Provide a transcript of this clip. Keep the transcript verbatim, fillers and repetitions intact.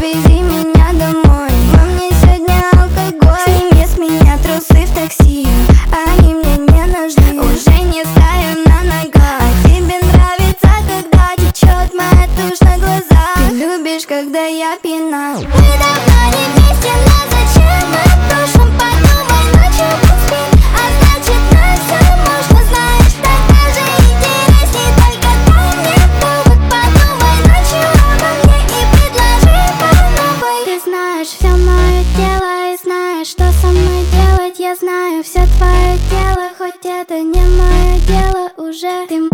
отвези меня домой. Во мне сегодня алкоголь. Сними с меня трусы в такси, они мне не нужны. Уже не стою на ногах. Тебе нравится, когда течет моя тушь на глазах. Ты любишь, когда я пьяна. Мы давно не вместе, но зачем мы душим? Подумай, ночью не спим, а значит нам все можно. Знаешь, так даже интересней. Только дай мне повод, подумай ночью обо мне и предложи по новой. Ты знаешь все мое тело и знаешь, что со мной делать. Я знаю все твое тело, хоть это не мое дело уже. Ты